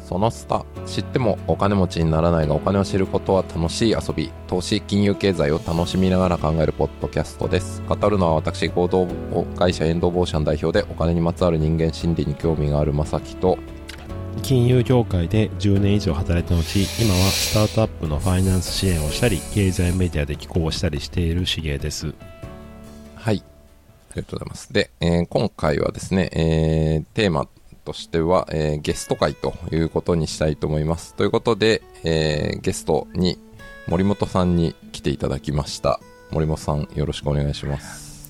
そのスタ、知ってもお金持ちにならないがお金を知ることは楽しい遊び、投資金融経済を楽しみながら考えるポッドキャストです。語るのは私、合同会社エンドボーシャン代表でお金にまつわる人間心理に興味があるまさきと、 金融業界で10年以上働いた後、今はスタートアップのファイナンス支援をしたり、経済メディアで寄稿したりしているしげです。 はい、ありがとうございます。で、今回はですね、テーマとしては、ゲスト会ということにしたいと思います。ということで、ゲストに森本さんに来ていただきました。森本さん、よろしくお願いします。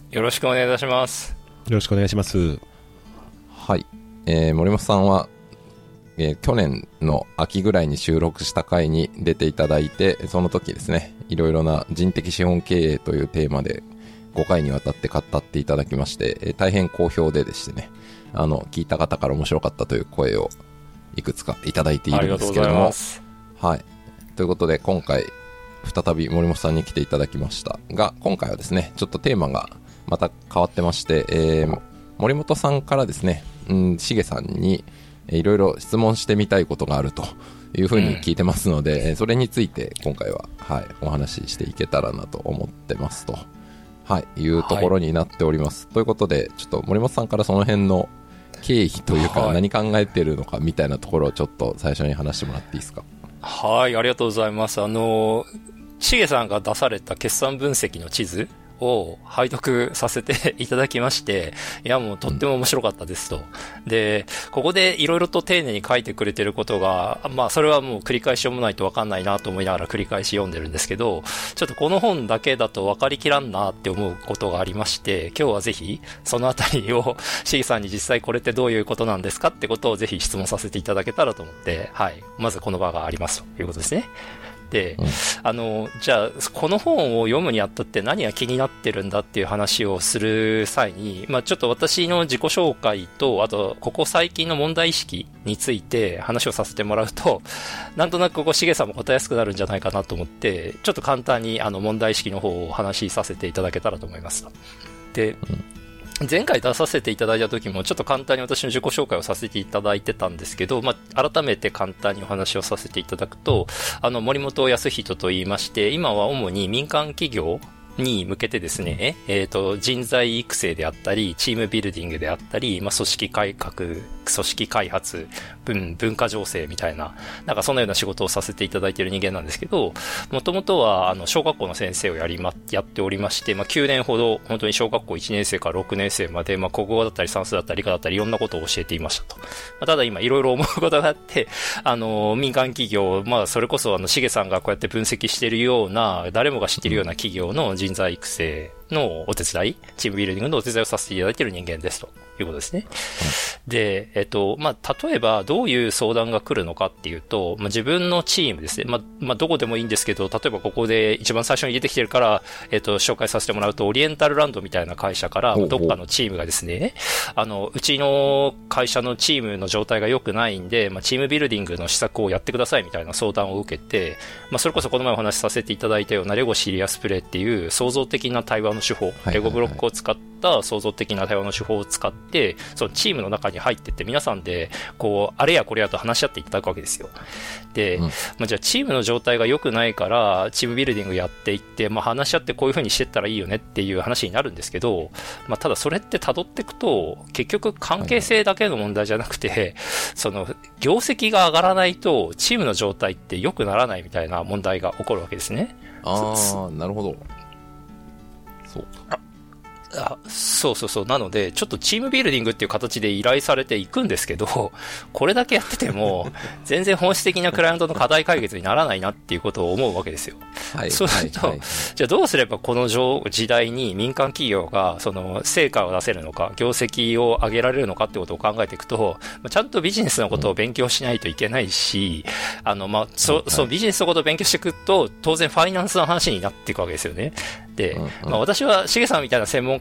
よろしくお願いいたします。 よろしくお願いします。 はい、森本さんは、去年の秋ぐらいに収録した回に出ていただいて、その時ですね、いろいろな人的資本経営というテーマで5回にわたって語っていただきまして、大変好評でしてね、聞いた方から面白かったという声をいくつかいただいているんですけれども、はい。ということで今回再び森本さんに来ていただきましたが、今回はですね、ちょっとテーマがまた変わってまして、森本さんからですね、しげさんにいろいろ質問してみたいことがあるというふうに聞いてますので、それについて今回は、はい、お話ししていけたらなと思ってますと、はい、いうところになっております。はい、ということで、ちょっと森本さんからその辺の経緯というか、はい、何考えてるのかみたいなところをちょっと最初に話してもらっていいですか。 はい、ありがとうございます。しげさんが出された決算分析の地図を拝読させていただきまして、いやもうとっても面白かったですと。で、ここでいろいろと丁寧に書いてくれてることが、まあそれはもう繰り返し読まないとわかんないなと思いながら繰り返し読んでるんですけど、ちょっとこの本だけだとわかりきらんなって思うことがありまして、今日はぜひそのあたりをしげさんに実際これってどういうことなんですかってことをぜひ質問させていただけたらと思って、はい、まずこの場がありますということですね。で、じゃあ、この本を読むにあたって何が気になってるんだっていう話をする際に、まあちょっと私の自己紹介と、あと、ここ最近の問題意識について話をさせてもらうと、なんとなくここしげさんも答えやすくなるんじゃないかなと思って、ちょっと簡単に問題意識の方をお話しさせていただけたらと思いますと。で、前回出させていただいた時もちょっと簡単に私の自己紹介をさせていただいてたんですけど、まあ、改めて簡単にお話をさせていただくと、森本康人と言いまして、今は主に民間企業に向けてですね、人材育成であったり、チームビルディングであったり、まあ、組織改革、組織開発、文化情勢みたいな、なんかそのような仕事をさせていただいている人間なんですけど、もともとは、小学校の先生をやっておりまして、まあ、9年ほど、本当に小学校1年生から6年生まで、まあ、国語だったり算数だったり理科だったりいろんなことを教えていましたと。まあ、ただ今いろいろ思うことがあって、民間企業、まあ、それこそしげさんがこうやって分析しているような、誰もが知っているような企業の人材育成のお手伝い、チームビルディングのお手伝いをさせていただいている人間ですということですね。で、まあ、例えばどういう相談が来るのかっていうと、まあ、自分のチームですね。まあ、どこでもいいんですけど、例えばここで一番最初に出てきてるから、紹介させてもらうと、オリエンタルランドみたいな会社から、どっかのチームがですね、うちの会社のチームの状態が良くないんで、まあ、チームビルディングの施策をやってくださいみたいな相談を受けて、まあ、それこそこの前お話しさせていただいたようなレゴシリアスプレイっていう創造的な対話の手法、レゴブロックを使った創造的な対話の手法を使って、そのチームの中に入ってって皆さんで、こう、あれやこれやと話し合っていただくわけですよ。で、まあ、じゃあチームの状態が良くないから、チームビルディングやっていって、まあ、話し合ってこういう風にしてったらいいよねっていう話になるんですけど、まあ、ただそれって辿っていくと、結局関係性だけの問題じゃなくて、その、業績が上がらないと、チームの状態って良くならないみたいな問題が起こるわけですね。 ああ、なるほど。そうか。 そう。なので、ちょっとチームビルディングっていう形で依頼されていくんですけど、これだけやってても、全然本質的なクライアントの課題解決にならないなっていうことを思うわけですよ。はい。そうすると、じゃあどうすればこの時代に民間企業が、その、成果を出せるのか、業績を上げられるのかってことを考えていくと、ちゃんとビジネスのことを勉強しないといけないし、まあ、そのビジネスのことを勉強していくと、当然ファイナンスの話になっていくわけですよね。で、まあ、私はしげさんみたいな専門家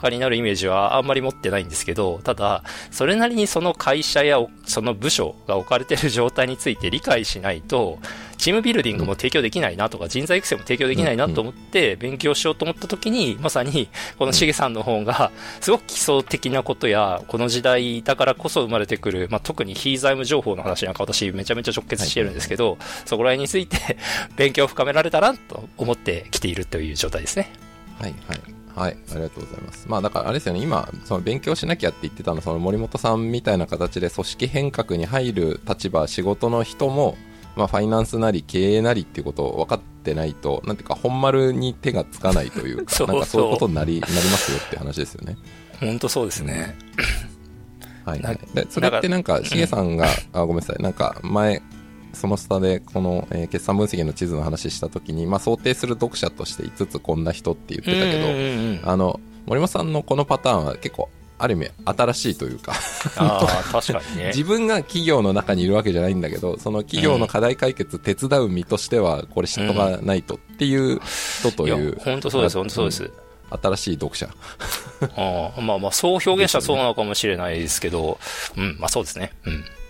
家になるイメージはあんまり持ってないんですけど、ただ、それなりにその会社やその部署が置かれている状態について理解しないと、チームビルディングも提供できないなとか、人材育成も提供できないなと思って勉強しようと思った時に、まさにこのしげさんの本がすごく基礎的なことや、この時代だからこそ生まれてくる、特に非財務情報の話なんか私めちゃめちゃ直結してるんですけど、そこら辺について勉強を深められたらと思ってきているという状態ですね。 はいはいはい、ありがとうございます。だからあれですよね、今その勉強しなきゃって言ってたのその森本さんみたいな形で組織変革に入る立場、仕事の人もファイナンスなり経営なりっていうことを分かってないと、なんていうか本丸に手がつかないというかなんかそういうことになりますよって話ですよね。 本当そうですね。 はいはい。でそれってなんかしげさんがごめんなさい、なんか前その下でこの、決算分析の地図の話したときに、想定する読者として5つこんな人って言ってたけど、森本さんのこのパターンは結構ある意味新しいというか確かにね。 自分が企業の中にいるわけじゃないんだけど、その企業の課題解決手伝う身としてはこれ知っとかないとっていう人という、 本当そうです本当そうです。 新しい読者そう表現したらそうなのかもしれないですけど、そうですね。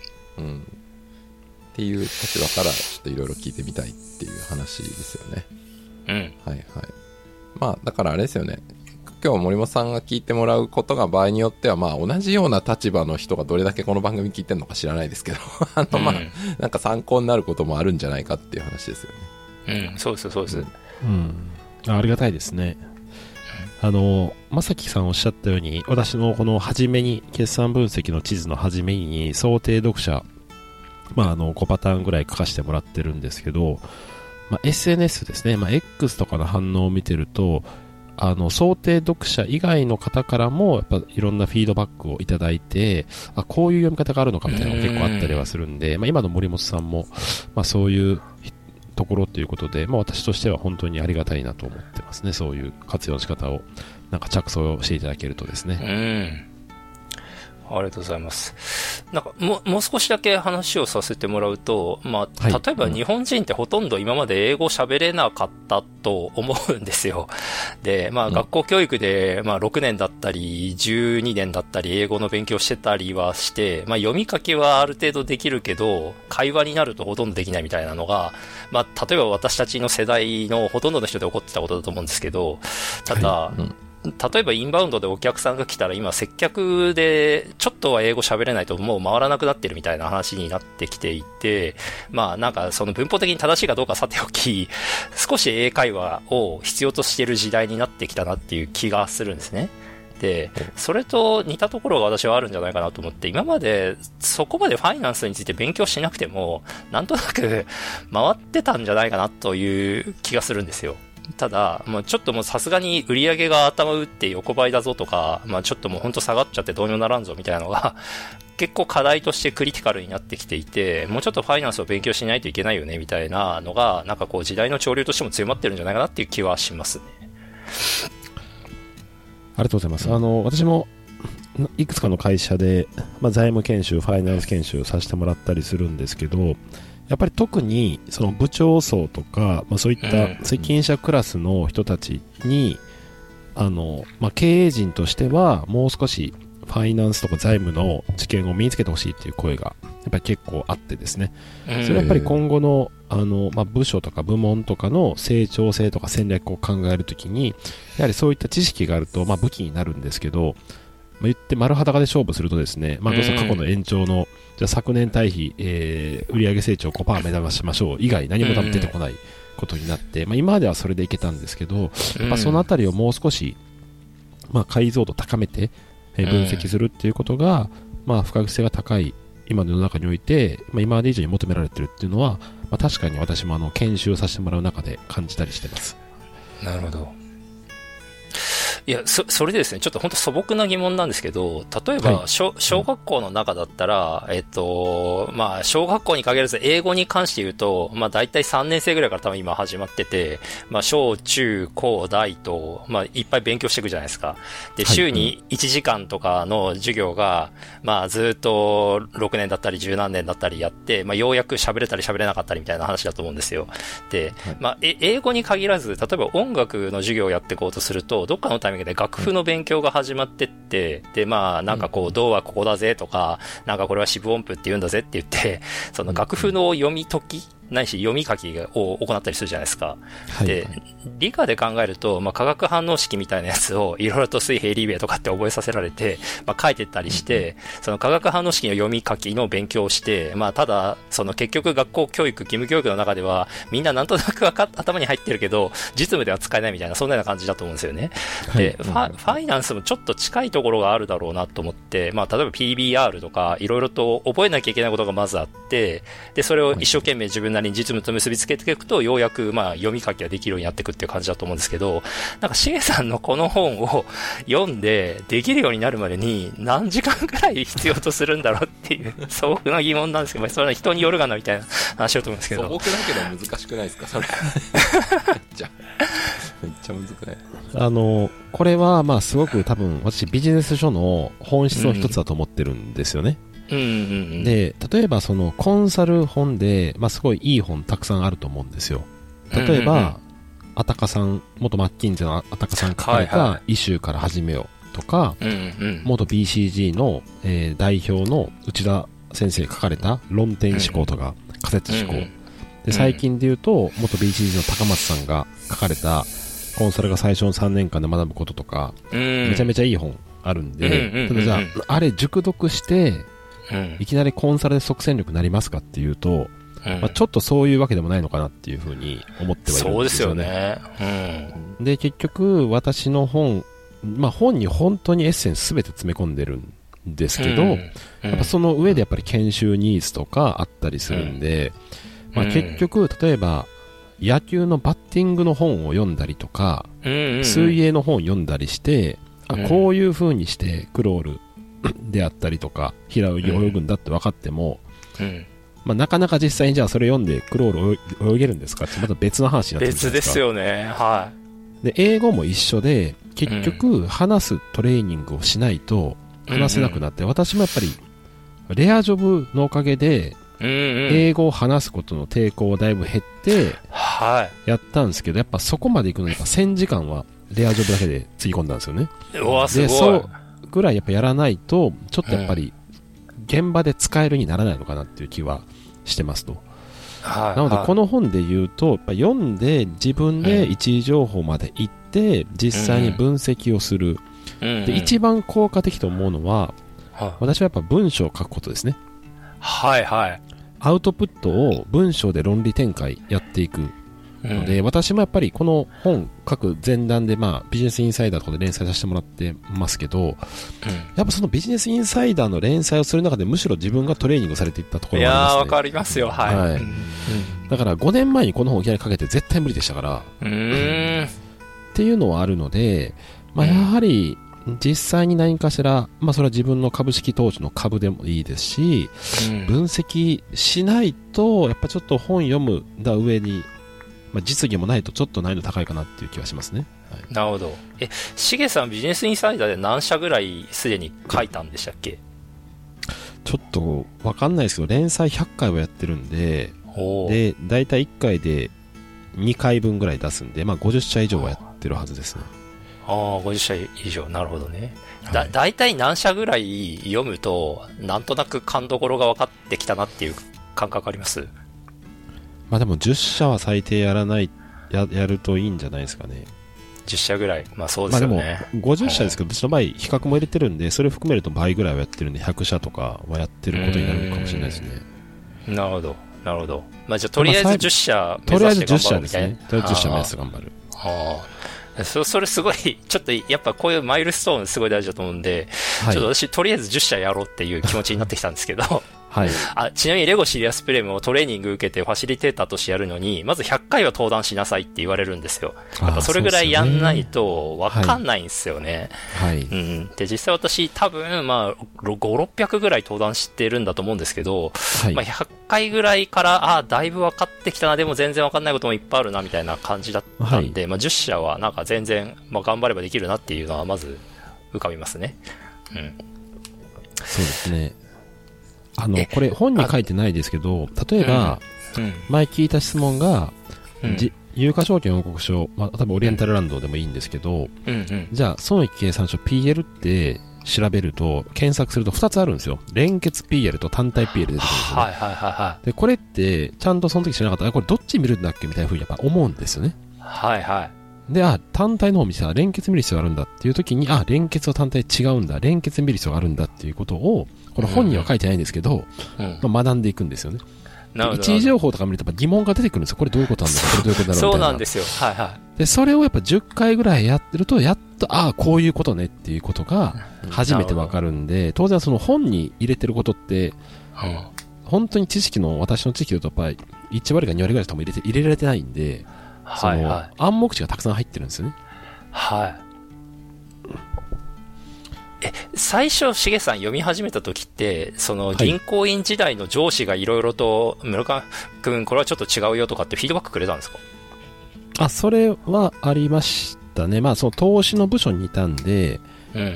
っていう立場からちょっといろいろ聞いてみたいっていう話ですよね。はいはい。だからあれですよね、今日森本さんが聞いてもらうことが場合によっては同じような立場の人がどれだけこの番組聞いてるのか知らないですけどなんか参考になることもあるんじゃないかっていう話ですよね。 そうですそうです。 ありがたいですね。正樹さんおっしゃったように、私のこの初めに決算分析の地図の初めに想定読者5パターンぐらい書かせてもらってるんですけど、SNS ですね、X とかの反応を見てると、想定読者以外の方からもやっぱいろんなフィードバックをいただいて、こういう読み方があるのかみたいなのが結構あったりはするんで、今の森本さんも、そういうところということで、私としては本当にありがたいなと思ってますね。そういう活用の仕方をなんか着想していただけるとですね。 ありがとうございます。なんかもう少しだけ話をさせてもらうと、例えば日本人ってほとんど今まで英語喋れなかったと思うんですよ。で、学校教育で、6年だったり、12年だったり、英語の勉強してたりはして、読み書きはある程度できるけど、会話になるとほとんどできないみたいなのが、例えば私たちの世代のほとんどの人で起こってたことだと思うんですけど、ただ、例えばインバウンドでお客さんが来たら今接客でちょっとは英語喋れないともう回らなくなってるみたいな話になってきていて、なんかその文法的に正しいかどうかさておき、少し英会話を必要としている時代になってきたなっていう気がするんですね。で、それと似たところが私はあるんじゃないかなと思って、今までそこまでファイナンスについて勉強しなくてもなんとなく回ってたんじゃないかなという気がするんですよ。ただ、ちょっともうさすがに売り上げが頭打って横ばいだぞとか、ちょっともうほんと下がっちゃってどうにもならんぞみたいなのが結構課題としてクリティカルになってきていて、もうちょっとファイナンスを勉強しないといけないよねみたいなのが、なんかこう時代の潮流としても強まってるんじゃないかなっていう気はしますね。 ありがとうございます。私もいくつかの会社で、財務研修、ファイナンス研修させてもらったりするんですけど、やっぱり特にその部長層とか、そういった責任者クラスの人たちに、経営陣としてはもう少しファイナンスとか財務の知見を身につけてほしいっていう声がやっぱり結構あってですね、それはやっぱり今後の部署とか部門とかの成長性とか戦略を考えるときに、やはりそういった知識があると武器になるんですけど、言って丸裸で勝負するとですね、どうせ過去の延長のじゃあ昨年対比、売上成長 5% 目指しましょう以外何も出てこないことになって、今まではそれでいけたんですけど、そのあたりをもう少し、解像度高めて、分析するっていうことが、不確実性が高い今の世の中において、今まで以上に求められてるっていうのは、確かに私も研修させてもらう中で感じたりしてます。 なるほど。いや、それでですね、ちょっと本当素朴な疑問なんですけど、例えば、小学校の中だったら、小学校に限らず英語に関して言うと、だいたい3年生ぐらいから多分今始まってて、小中高大と、いっぱい勉強していくじゃないですか。で、週に1時間とかの授業が、ずっと6年だったり10何年だったりやって、ようやく喋れたり喋れなかったりみたいな話だと思うんですよ。で、英語に限らず、例えば音楽の授業をやっていこうとすると、どっかのタイイミングで楽譜の勉強が始まってって、で、まあ、なんかこう、ドはここだぜとか、なんかこれは四分音符って言うんだぜって言って、その楽譜の読み解き、ないし読み書きを行ったりするじゃないですか。 はい、 で、理科で考えると、まあ、化学反応式みたいなやつをいろいろと水平リベとかって覚えさせられて、まあ、書いてったりして、その化学反応式の読み書きの勉強をして、まあ、ただ、その結局学校教育、義務教育の中では、みんななんとなく頭に入ってるけど、実務では使えないみたいな、そんなような感じだと思うんですよね。で、ファイナンスもちょっと近いところがあるだろうなと思って、まあ、例えば PBR とか、いろいろと覚えなきゃいけないことがまずあって、で、それを一生懸命自分なりに実務と結びつけていくと、ようやく、まあ、読み書きができるようになっていくっていう感じだと思うんですけど、なんか、しげさんのこの本を読んで、できるようになるまでに、何時間くらい必要とするんだろうっていう、素朴な疑問なんですけど、それは人によるがなみたいな話だと思うんですけど。 素朴だけど難しくないですか、それ。めっちゃ難しくない。 これは、まあ、すごく多分、私、ビジネス書の本質の一つだと思ってるんですよね。で、例えばそのコンサル本で、まあ、すごいいい本たくさんあると思うんですよ。例えば、あたかさん、元マッキンゼのあたかさんが書かれたイシューから始めようとか、元 BCG の、代表の内田先生が書かれた論点思考とか仮説思考。で、最近で言うと、元 BCG の高松さんが書かれたコンサルが最初の3年間で学ぶこととか、めちゃめちゃいい本あるんで、ただじゃあ、あれ熟読して、いきなりコンサルで即戦力になりますかっていうと、まあ、ちょっとそういうわけでもないのかなっていうふうに思ってはいるんですよね。 そうですよね。 で、結局、私の本、まあ本に本当にエッセンス全て詰め込んでるんですけど、やっぱその上でやっぱり研修ニーズとかあったりするんで、まあ結局、例えば、野球のバッティングの本を読んだりとか、水泳の本を読んだりして、こういう風にしてクロールであったりとか平泳ぎ泳ぐんだって分かっても、まあ、なかなか実際にじゃあそれ読んでクロール泳げるんですかってまた別の話になってくるじゃないですか。 別ですよね。はい。 で、英語も一緒で結局話すトレーニングをしないと話せなくなって、私もやっぱりレアジョブのおかげで英語を話すことの抵抗はだいぶ減ってやったんですけど、やっぱそこまで行くのにやっぱ1000時間はレアジョブだけでつぎ込んだんですよね。 うわ、すごい。 で、そうぐらいやっぱやらないとちょっとやっぱり現場で使えるにならないのかなっていう気はしてますと。なのでこの本で言うとやっぱ読んで自分で一時情報まで行って実際に分析をする。で、一番効果的と思うのは私はやっぱ文章を書くことですね。 はいはい。 アウトプットを文章で論理展開やっていくので、私もやっぱりこの本書く前段で、まあ、ビジネスインサイダーとかで連載させてもらってますけど、やっぱそのビジネスインサイダーの連載をする中でむしろ自分がトレーニングされていったところがありますね。 いやー、わかりますよ。はい。はい、 だから5年前にこの本をいきなり書けて絶対無理でしたから、っていうのはあるので、まあ、やはり実際に何かしら、まあ、それは自分の株式投資の株でもいいですし、分析しないとやっぱちょっと本読むだ上に、まあ、実技もないとちょっと難易度高いかなっていう気がしますね。はい、 なるほど。しげさんビジネスインサイダーで何社ぐらいすでに書いたんでしたっけ？ ちょっとわかんないですけど連載100回はやってるんで、でだいたい1回で2回分ぐらい出すんで、まあ、50社以上はやってるはずですね。 50社以上。なるほどね。だいたい何社ぐらい読むとなんとなく勘どころが分かってきたなっていう感覚あります？ まあでも10社は最低やるといいんじゃないですかね。 10社ぐらい。まあそうですよね。 まあでも50社ですけど、うちの場合比較も入れてるんで、それを含めると倍ぐらいはやってるんで、100社とかはやってることになるかもしれないですね。 なるほど。なるほど。まあじゃあとりあえず10社目指して頑張るみたいな。 とりあえず10社目指して頑張る。 それすごい、ちょっとやっぱこういうマイルストーンすごい大事だと思うんで、ちょっと私とりあえず10社やろうっていう気持ちになってきたんですけど、はい、ちなみにレゴシリアスプレムをトレーニング受けてファシリテーターとしてやるのに、まず100回は登壇しなさいって言われるんですよ。やっぱそれぐらいやんないとわかんないんですよね。はい。で、実際私多分、まあ、5、600ぐらい登壇してるんだと思うんですけど、はい、まあ100回ぐらいから、だいぶ分かってきたな、でも全然分かんないこともいっぱいあるな、みたいな感じだったんで、はい、まあ10社はなんか全然、まあ頑張ればできるなっていうのはまず浮かびますね。 そうですね。これ本に書いてないですけど、例えば、前聞いた質問が、 有価証券報告書、まあ、多分オリエンタルランドでもいいんですけど、 うんうん。 じゃあ、損益計算書 PL って調べると、検索すると2つあるんですよ。連結 PL と単体 PL 出てくるんですよね。 はいはいはいはで、これって、ちゃんとその時知らなかったら、これどっち見るんだっけみたいな風にやっぱ思うんですよね。 い。はいはい。 で、単体の方見たら連結見る必要があるんだっていう時に、連結と単体違うんだ、連結見る必要があるんだっていうことを、これ本には書いてないんですけど、 うん。 まあ、学んでいくんですよね。 なるほど。 一時情報とか見るとやっぱ疑問が出てくるんですよ。これどういうことなんだろう、これどういうことだろうみたいな。 そうなんですよ。はいはで、それをやっぱ10回ぐらいやってると、やっと、こういうことねっていうことが初めてわかるんで、当然その本に入れてることって、 い。 本当に私の知識だとやっぱり1割か2割ぐらいしか入れられてないんで、 はいはい。 暗黙知がたくさん入ってるんですよね。 はい。最初、しげさん読み始めた時って、その銀行員時代の上司がいろいろと、村上くん、これはちょっと違うよとかってフィードバックくれたんですか？ それはありましたね。まあ、その投資の部署にいたんで、 うんうん。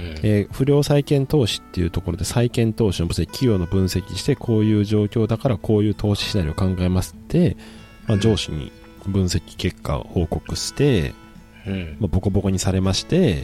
不良債権投資っていうところで債権投資の部署で企業の分析して、こういう状況だからこういう投資シナリオを考えますって、まあ、上司に分析結果を報告して、 うんまあ、ボコボコにされまして、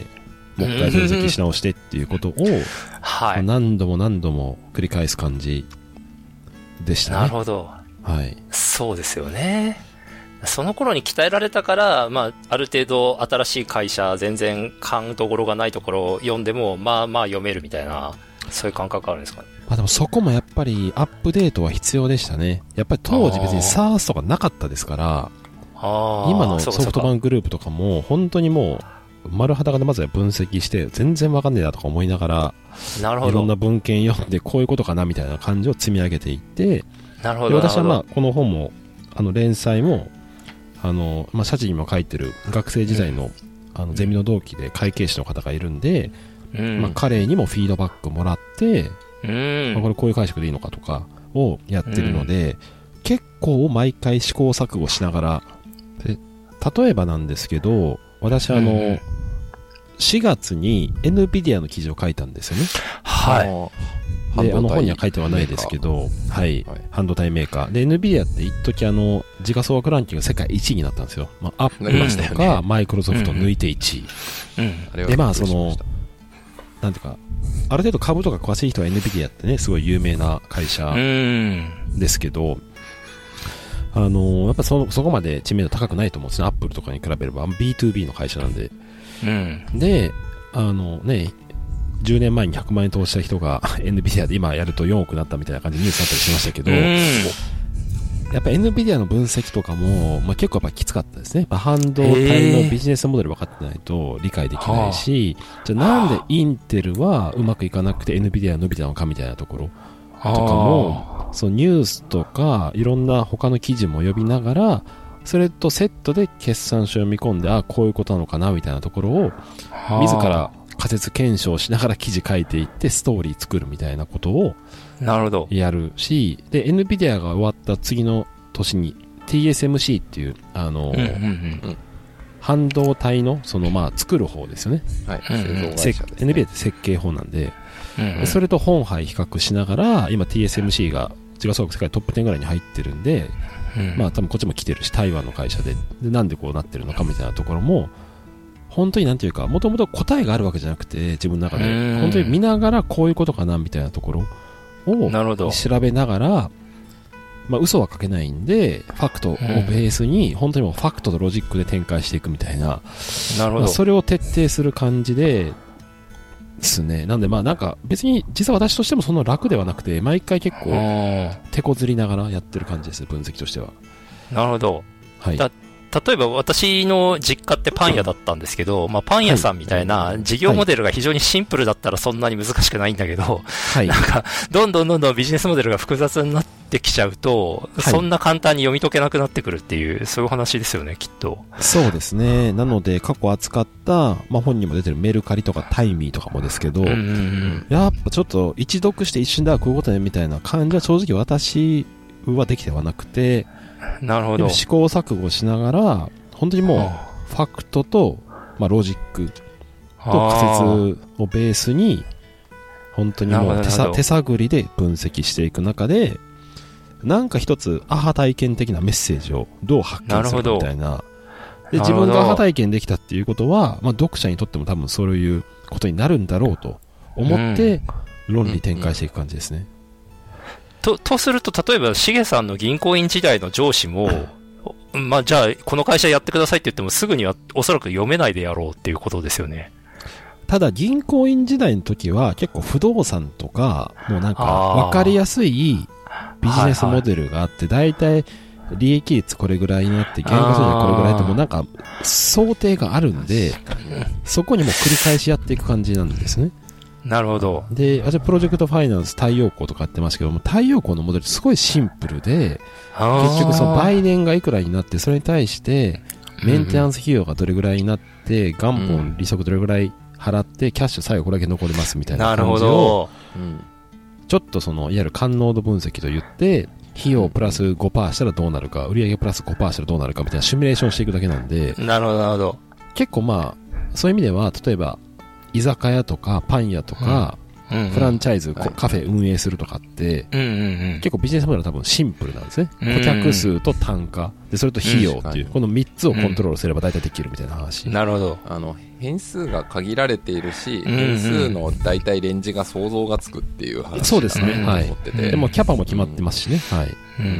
もう一回分析し直してっていうことを、 はい。 何度も何度も繰り返す感じでしたね。 なるほど。 はい。 そうですよね。その頃に鍛えられたから、まあ、ある程度新しい会社、全然勘どころがないところを読んでも、まあまあ読めるみたいな、そういう感覚あるんですかね。 まあでもそこもやっぱりアップデートは必要でしたね。やっぱり当時別に SARS とかなかったですから、今のソフトバンクグループとかも本当にもう丸裸でまずは分析して全然わかんねえなとか思いながら、 なるほど。 いろんな文献読んでこういうことかなみたいな感じを積み上げていって、 なるほど。 で私はまあこの本も連載もまあ、社寺にも書いてる学生時代の、ゼミの同期で会計士の方がいるんで、まあ、彼にもフィードバックもらって、まあ、これこういう解釈でいいのかとかをやってるので、結構毎回試行錯誤しながらで、例えばなんですけど、私4月に NVIDIA の記事を書いたんですよね。 はい。 で、本には書いてはないですけど、はい、半導体メーカー。で、NVIDIA って一時時価総額ランキング世界1位になったんですよ。まあ、アップルとか、マイクロソフト抜いて1位。で、まあ、なんていうか、ある程度株とか詳しい人は NVIDIA ってね、すごい有名な会社ですけど、やっぱそこまで知名度高くないと思うんですね。アップルとかに比べれば、B2B の会社なんで。で、ね、10年前に100万円投資した人が NVIDIA で今やると4億になったみたいな感じでニュースになったりしましたけど、やっぱ NVIDIA の分析とかも、まあ、結構やっぱきつかったですね。半導体のビジネスモデル分かってないと理解できないし、じゃあなんでインテルはうまくいかなくて NVIDIA は伸びたのかみたいなところとかも、そのニュースとかいろんな他の記事も読みながら、それとセットで決算書を読み込んで、こういうことなのかなみたいなところを自ら仮説検証しながら記事書いていってストーリー作るみたいなことをやるし、で NVIDIA が終わった次の年に TSMC っていう半導体のまあ作る方ですよね。はい。NVIDIA って設計方なんで、それと本杯比較しながら今 TSMC が時価総額世界トップ10ぐらいに入ってるんで、まあ多分こっちも来てるし台湾の会社でなんでこうなってるのかみたいなところも本当になんていうか、もともと答えがあるわけじゃなくて、自分の中で。本当に見ながらこういうことかなみたいなところを調べながら、まあ嘘は書けないんで、ファクトをベースに、本当にもうファクトとロジックで展開していくみたいな。なるほど。それを徹底する感じですね。なんでまあなんか別に実は私としてもそんな楽ではなくて、毎回結構手こずりながらやってる感じです、分析としては。 なるほど。 はい。 例えば私の実家ってパン屋だったんですけど、まあパン屋さんみたいな事業モデルが非常にシンプルだったらそんなに難しくないんだけど、はい、なんかどんどんビジネスモデルが複雑になってきちゃうと、はい、そんな簡単に読み解けなくなってくるっていう、そういう話ですよね、きっと。 そうですね。なので過去扱った、まあ本にも出てるメルカリとかタイミーとかもですけど、やっぱちょっと一読して一瞬でこういうことねみたいな感じは正直私はできてはなくて、 なるほど。 試行錯誤しながら、本当にもう、ファクトと、まあ、ロジックと仮説をベースに、本当にもう手探りで分析していく中で、なんか一つ、アハ体験的なメッセージをどう発見するかみたいなで、自分がアハ体験できたっていうことは、まあ、読者にとっても多分そういうことになるんだろうと思って、論理展開していく感じですね。 とすると、例えば、しげさんの銀行員時代の上司も、まあ、じゃあ、この会社やってくださいって言っても、すぐにはおそらく読めないでやろうっていうことですよね。 ただ、銀行員時代の時は、結構不動産とか、もうなんか、わかりやすいビジネスモデルがあって、だいたい利益率これぐらいになって、原価損益これぐらいって、もうなんか、想定があるんで、そこにも繰り返しやっていく感じなんですね。 なるほど。 で、私プロジェクトファイナンス太陽光とかやってますけども、太陽光のモデルすごいシンプルで、結局その売年がいくらになって、それに対して、メンテナンス費用がどれぐらいになって、元本利息どれぐらい払って、キャッシュ最後これだけ残りますみたいな感じを、ちょっとその、いわゆる感濃度分析と言って、費用プラス 5% したらどうなるか、売上プラス 5% したらどうなるかみたいなシミュレーションしていくだけなんで、 なるほど、なるほど。 結構まあ、そういう意味では、例えば、居酒屋とかパン屋とか、フランチャイズ、カフェ運営するとかって、結構ビジネスモデルは多分シンプルなんですね。顧客数と単価、で、それと費用っていう、この3つをコントロールすれば大体できるみたいな話。 なるほど。 変数が限られているし、変数の大体レンジが想像がつくっていう話。 そうですね。はい。でもキャパも決まってますしね。はい。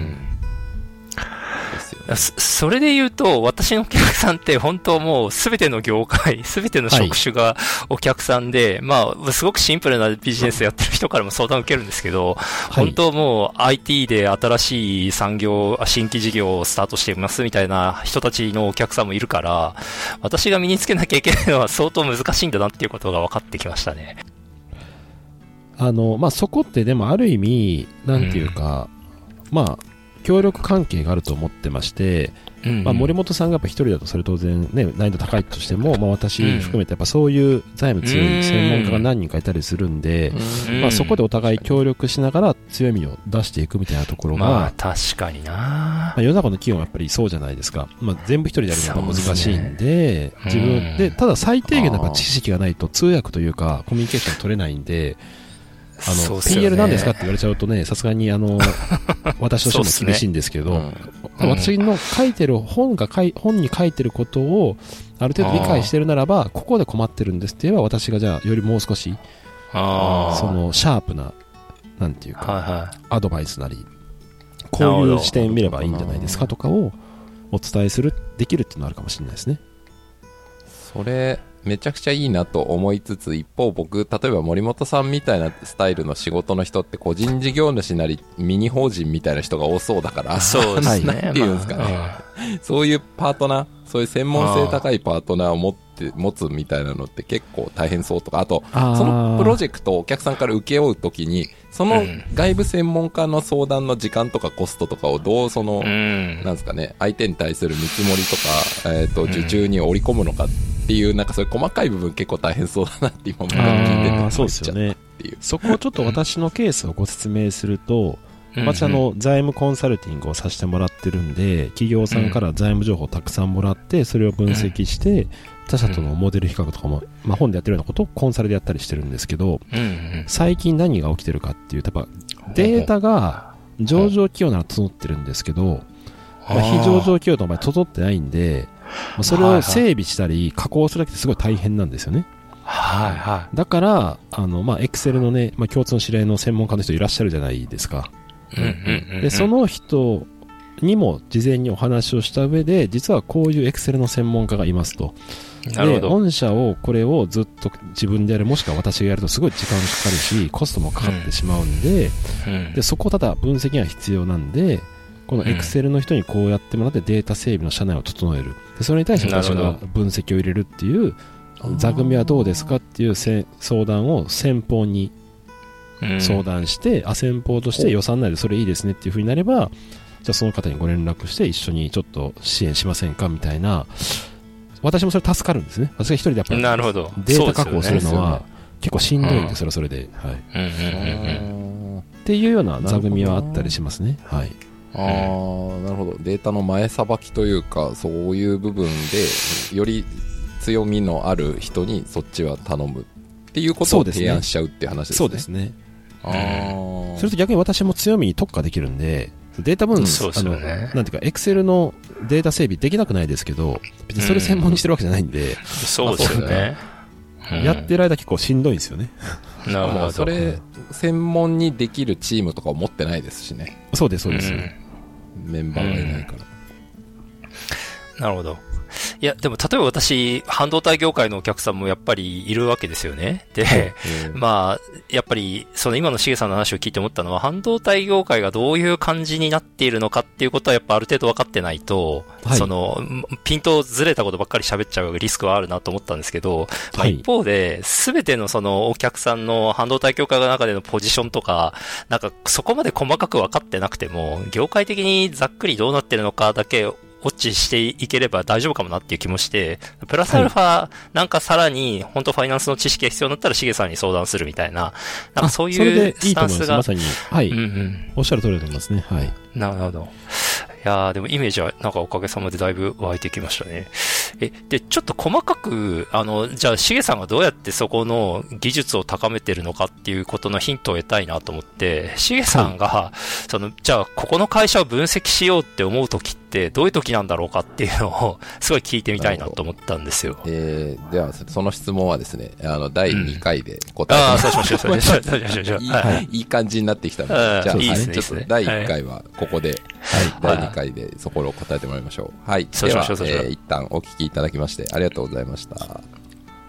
それで言うと、私のお客さんって本当もうすべての業界、すべての職種がお客さんで、まあ、すごくシンプルなビジネスやってる人からも相談を受けるんですけど、本当もう IT で新しい産業、新規事業をスタートしていますみたいな人たちのお客さんもいるから、私が身につけなきゃいけないのは相当難しいんだなっていうことが分かってきましたね。 まあ、そこってでもある意味、なんていうか、まあ、協力関係があると思ってまして、まあ、森本さんがやっぱ一人だとそれ当然ね、難易度高いとしても、まあ、私含めてやっぱそういう財務強い専門家が何人かいたりするんで、まあ、そこでお互い協力しながら強みを出していくみたいなところが、 まあ、確かにな、 まあ、世の中の企業もやっぱりそうじゃないですか。まあ、全部一人でやるのが難しいんで、自分で、ただ最低限のやっぱ知識がないと通訳というかコミュニケーション取れないんで、PL なんですかって言われちゃうとね、さすがに私としても厳しいんですけど、私の書いてる本に書いてることをある程度理解してるならば、ここで困ってるんですって言えば、私がじゃあよりもう少しそのシャープななんていうか、アドバイスなり、こういう視点見ればいいんじゃないですかとかをお伝えできるっていうのがあるかもしれないですね。 それめちゃくちゃいいなと思いつつ、一方僕、例えば森本さんみたいなスタイルの仕事の人って個人事業主なりミニ法人みたいな人が多そうだから、 そうですね。 なんていうんですかね、そういうパートナー、そういう専門性高いパートナーを持つみたいなのって結構大変そうとか、あとそのプロジェクトをお客さんから請け負うときに、その外部専門家の相談の時間とかコストとかをどうなんですかね、相手に対する見積もりとか、受注に織り込むのかっていう、なんかそういう細かい部分結構大変そうだなって今まで聞いてて思っちゃったっていう。 そこをちょっと私のケースをご説明すると、私財務コンサルティングをさせてもらってるんで、企業さんから財務情報をたくさんもらって、それを分析して、他社とのモデル比較とかも、まあ、本でやってるようなことをコンサルでやったりしてるんですけど、最近何が起きてるかっていうと、やっぱデータが上場企業なら整ってるんですけど、まあ、非上場企業の場合整ってないんで、それを整備したり加工するだけですごい大変なんですよね。だから、まあ、エクセルのね、まあ、共通の知り合いの専門家の人いらっしゃるじゃないですか。で、その人にも事前にお話をした上で、実はこういうエクセルの専門家がいますと。で、御社をこれをずっと自分でやる、もしくは私がやるとすごい時間もかかるし、コストもかかってしまうんで、で、そこをただ分析が必要なんで、このエクセルの人にこうやってもらってデータ整備の社内を整える。で、それに対して私が分析を入れるっていう、座組はどうですかっていう相談を先方に相談して、先方として予算内でそれいいですねっていう風になれば、じゃあその方にご連絡して一緒にちょっと支援しませんかみたいな、私もそれ助かるんですね。私が一人でやっぱりデータ確保するのは結構しんどいんで、それはそれで。はい。っていうような座組はあったりしますね。はい。 なるほど。データの前さばきというか、そういう部分でより強みのある人にそっちは頼むっていうことを提案しちゃうっていう話ですね。 そうですね。それと逆に私も強みに特化できるんで、 データ分そうですよね。 なんていうか、エクセルのデータ整備できなくないですけど、別にそれ専門にしてるわけじゃないんで、 そうですよね。 やってる間結構しんどいんですよね。 なるほど。 それ、専門にできるチームとかを持ってないですしね。 そうです、そうです。 メンバーがいないから。 なるほど。いや、でも例えば私、半導体業界のお客さんもやっぱりいるわけですよね。で、まあ、やっぱり、その今のしげさんの話を聞いて思ったのは、半導体業界がどういう感じになっているのかっていうことはやっぱある程度分かってないと、はい、その、ピントずれたことばっかり喋っちゃうリスクはあるなと思ったんですけど、まあ、一方で、すべてのそのお客さんの半導体業界の中でのポジションとか、なんかそこまで細かく分かってなくても、業界的にざっくりどうなってるのかだけウォッチしていければ大丈夫かもなっていう気もして、プラスアルファ、なんかさらに、本当ファイナンスの知識が必要になったら、しげさんに相談するみたいな、なんかそういうスタンスが。 まさに、はい。おっしゃる通りだと思いますね。はい。 なるほど。いやー、でもイメージはなんかおかげさまでだいぶ湧いてきましたね。で、ちょっと細かく、じゃあ、しげさんがどうやってそこの技術を高めてるのかっていうことのヒントを得たいなと思って、しげさんが、じゃあ、ここの会社を分析しようって思うときって、どういうときなんだろうかっていうのを、すごい聞いてみたいなと思ったんですよ。 では、その質問はですね、第2回で答えて、 ああ、そうしましょう、そうしましょう。 いい感じになってきたので、じゃあ、 いいですね、 ちょっと第1回はここで、第2回でそこを答えてもらいましょう。はい。 そうしましょう、 では、一旦お聞きいただきまして、ありがとうございました。